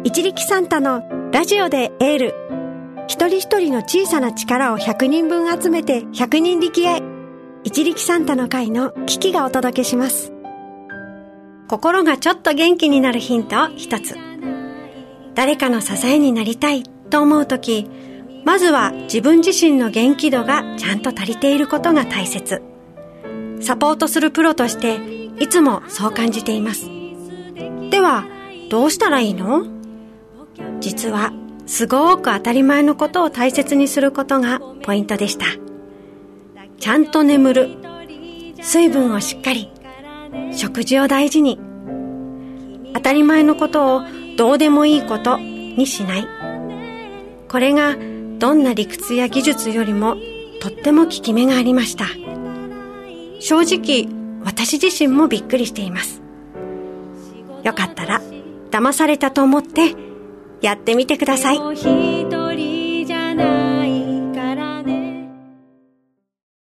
一力サンタのラジオでエール。一人一人の小さな力を100人分集めて100人力へ。一力サンタの会のキキがお届けします。心がちょっと元気になるヒントを一つ。誰かの支えになりたいと思うとき、まずは自分自身の元気度がちゃんと足りていることが大切。サポートするプロとしていつもそう感じています。ではどうしたらいいの？実はすごく当たり前のことを大切にすることがポイントでした。ちゃんと眠る、水分をしっかり、食事を大事に、当たり前のことをどうでもいいことにしない。これがどんな理屈や技術よりもとっても効き目がありました。正直私自身もびっくりしています。よかったら騙されたと思ってやってみてください。